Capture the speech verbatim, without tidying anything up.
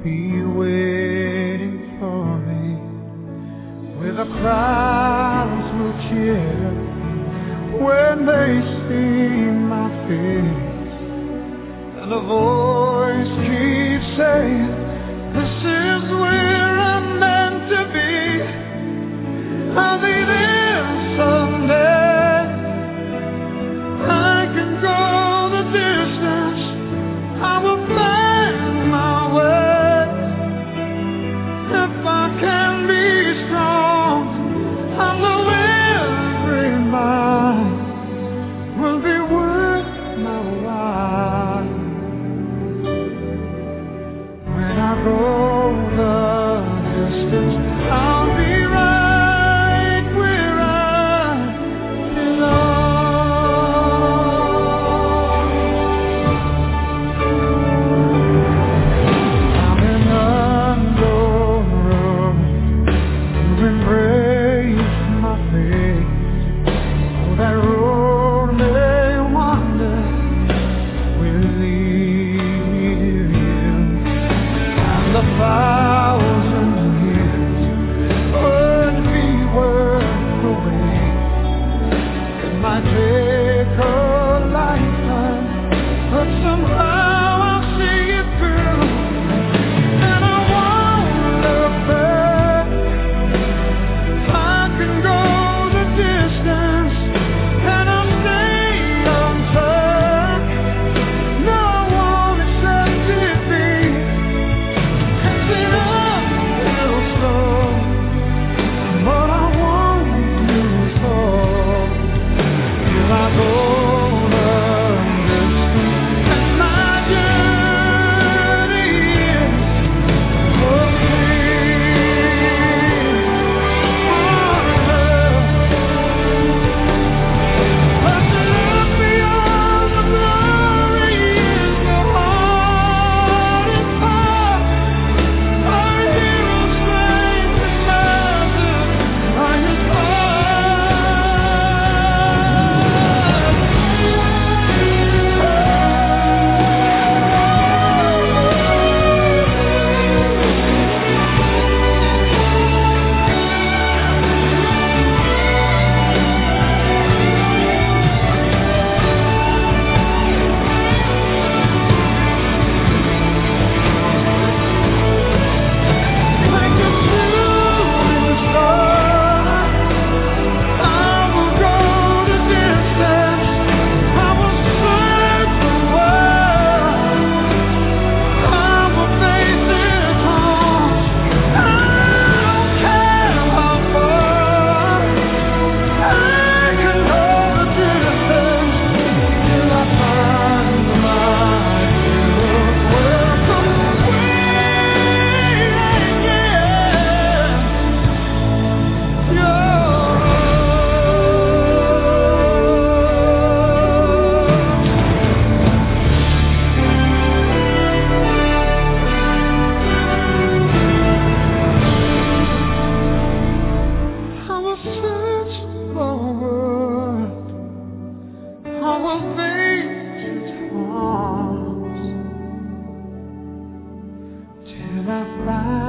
be waiting for me, where the crowds will cheer when they see my face, and a voice keeps saying, this is where I'm meant to be. I'll be there someday. I can go the distance. I will find my way. If I can be strong, I know every mile will be worth my while. When I go the distance, I'll be right where I belong. I'm an unknown road to embrace my faith. Oh, that road may wander will lead you, and the thousand years would be worth the wait. It might take a lifetime, but somehow I'll see it through, and I won't look back. I can go the distance, and I'll stay unturned. No, I won't accept defeat. It's an uphill slow, but I won't lose hope. Till I go the distance, and my journey is complete. But to look beyond the glory is the hardest part. Our hero's strength and massive are his heart. Like a shooting star, I will go the distance. I will search the world. I will face its haunts. I don't care how far. I can go the distance till I find my true welcome waiting. I will search the world. I will face its haunts till I find